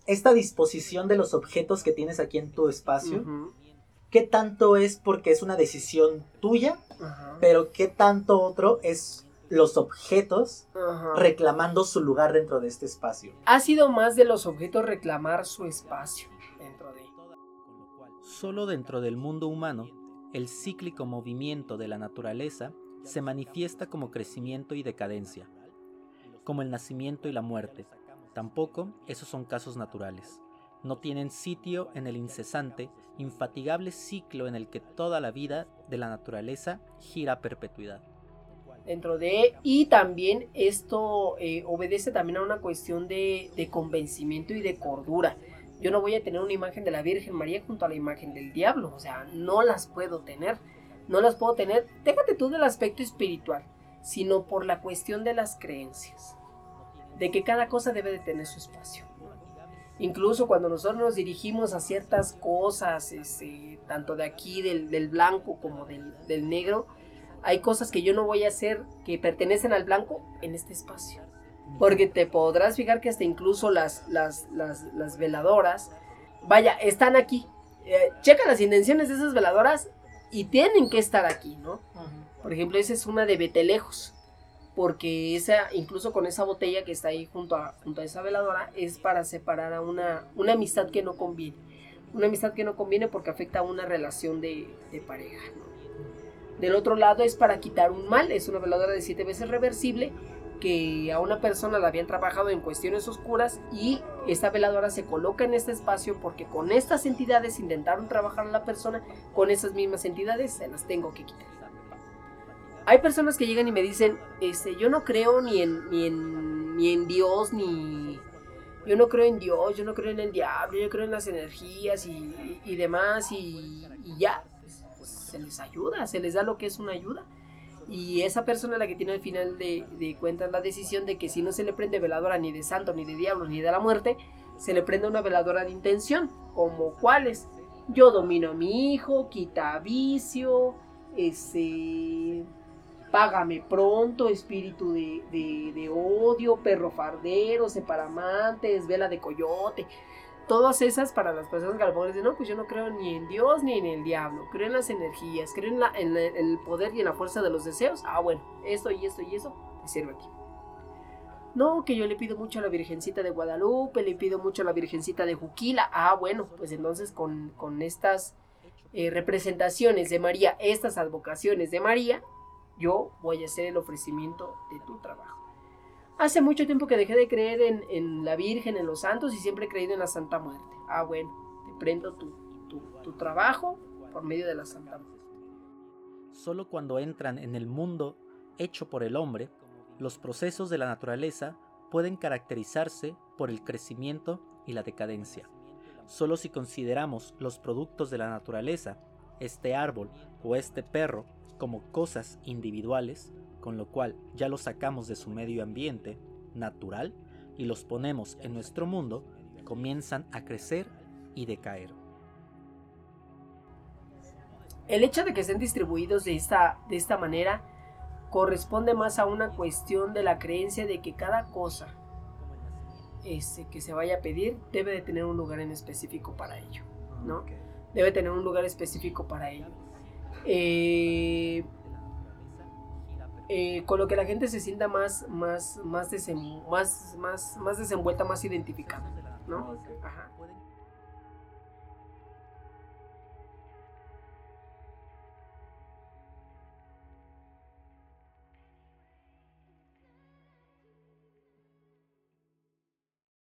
esta disposición de los objetos que tienes aquí en tu espacio, Uh-huh. ¿qué tanto es porque es una decisión tuya? Uh-huh. Pero ¿qué tanto otro es los objetos Uh-huh. reclamando su lugar dentro de este espacio? Ha sido más de los objetos reclamar su espacio dentro de... Solo dentro del mundo humano, el cíclico movimiento de la naturaleza se manifiesta como crecimiento y decadencia, como el nacimiento y la muerte. Tampoco esos son casos naturales. No tienen sitio en el incesante, infatigable ciclo en el que toda la vida de la naturaleza gira a perpetuidad. Dentro de, y también esto obedece también a una cuestión de convencimiento y de cordura. Yo no voy a tener una imagen de la Virgen María junto a la imagen del diablo, o sea, no las puedo tener, déjate tú del aspecto espiritual, sino por la cuestión de las creencias, de que cada cosa debe de tener su espacio. Incluso cuando nosotros nos dirigimos a ciertas cosas, tanto de aquí, del blanco como del negro, hay cosas que yo no voy a hacer que pertenecen al blanco en este espacio. Porque te podrás fijar que hasta incluso las veladoras, vaya, están aquí. Checa las intenciones de esas veladoras y tienen que estar aquí, ¿no? Por ejemplo, esa es una de Betelejos. Porque esa, incluso con esa botella que está ahí junto a esa veladora, es para separar a una amistad que no conviene. Una amistad que no conviene porque afecta a una relación de pareja, ¿no? Del otro lado es para quitar un mal, es una veladora de 7 veces reversible que a una persona la habían trabajado en cuestiones oscuras y esta veladora se coloca en este espacio porque con estas entidades intentaron trabajar a la persona, con esas mismas entidades se las tengo que quitar. Hay personas que llegan y me dicen, yo no creo ni en Dios, yo no creo en Dios, yo no creo en el diablo, yo creo en las energías y demás y ya. Se les ayuda, se les da lo que es una ayuda. Y esa persona la que tiene al final de cuentas la decisión de que si no se le prende veladora ni de santo, ni de diablo, ni de la muerte, se le prende una veladora de intención, como cuáles. Yo domino a mi hijo, quita vicio, págame pronto, espíritu de odio, perro fardero, separamantes, vela de coyote. Todas esas para las personas que a lo mejor dicen, no, pues yo no creo ni en Dios ni en el diablo, creo en las energías, creo en el poder y en la fuerza de los deseos. Ah, bueno, esto y esto y eso te sirve aquí. No, que yo le pido mucho a la Virgencita de Guadalupe, le pido mucho a la Virgencita de Juquila. Ah, bueno, pues entonces con estas representaciones de María, estas advocaciones de María, yo voy a hacer el ofrecimiento de tu trabajo. Hace mucho tiempo que dejé de creer en la Virgen, en los santos, y siempre he creído en la Santa Muerte. Ah, bueno, te prendo tu trabajo por medio de la Santa Muerte. Solo cuando entran en el mundo hecho por el hombre, los procesos de la naturaleza pueden caracterizarse por el crecimiento y la decadencia. Solo si consideramos los productos de la naturaleza, este árbol o este perro, como cosas individuales, con lo cual ya los sacamos de su medio ambiente natural y los ponemos en nuestro mundo, comienzan a crecer y decaer. El hecho de que estén distribuidos de esta manera corresponde más a una cuestión de la creencia de que cada cosa que se vaya a pedir debe de tener un lugar en específico para ello, ¿no? Okay. Debe tener un lugar específico para ello. Con lo que la gente se sienta más desenvuelta, más identificada, ¿no? Ajá.